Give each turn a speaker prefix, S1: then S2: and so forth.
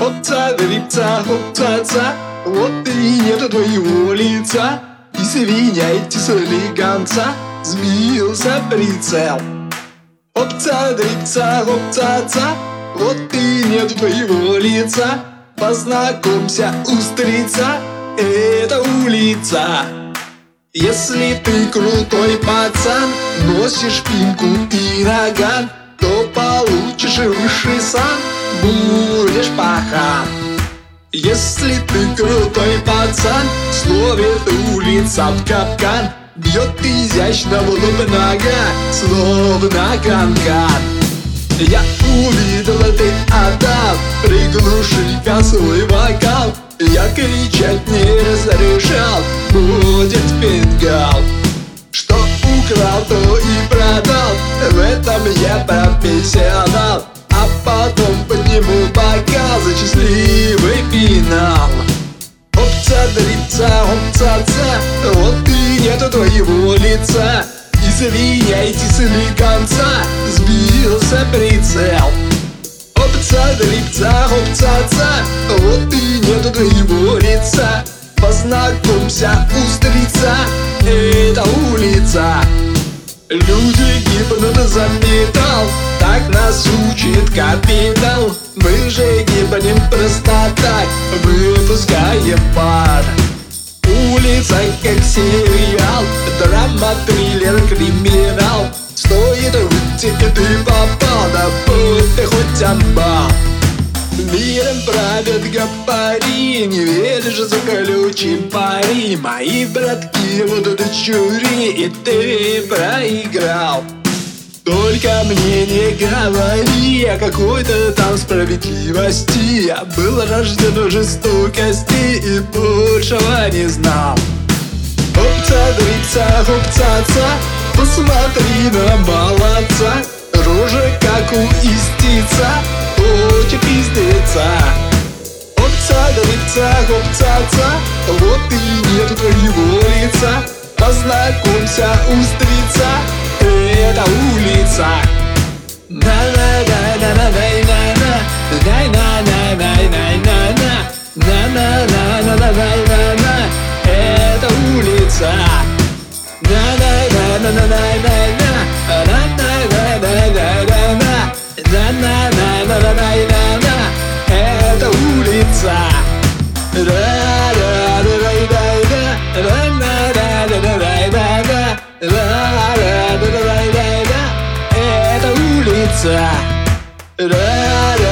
S1: Хопца, дрипца, хопца-ца, вот и нету твоего лица. Извиняйте, слегонца, сбился прицел. Хопца, дрипца, хопца-ца, вот и нету твоего лица. Познакомься, устрица, это улица. Если ты крутой пацан, носишь пинку и наган, то получишь высший сан, будешь пахан. Если ты крутой пацан, словит улица в капкан, бьет изящно в лоб нога, словно канкан. Я увидел, ты отдал, приглуши-ка свой вокал. Я кричать не разрешал, будет фингал. Что украл, то и продал, в этом я профессионал. А потом подниму бокал за счастливый финал. Хопца-дрипца, хопца-ца, вот и нету твоего лица. Извиняйте, слегонца, сбился прицел. Хопца-дрипца, хопца-ца, вот и нету твоего лица. Познакомься, устрица, это улица. Люди гибнут за металл, так нас учит капитал. Мы же гибнем просто так, выпускаем пар. Улица как сериал, драма, триллер, криминал. Стоит выйти, и ты попал, да будь ты хоть амбал. Миром правят гопари, не веришь, заключим пари. Мои братки будут чури, и ты проиграл. Только мне не говори о какой-то там справедливости. Я был рожден в жестокости и большего не знал. Хопца-дрипца, хопца-ца, посмотри на молодца. Рожа как у истица, очи пиздеца. Хопца-дрипца, хопца-ца, вот и нету твоего лица. Познакомься, устрица, это улица. Это улица. Это улица. Это улица.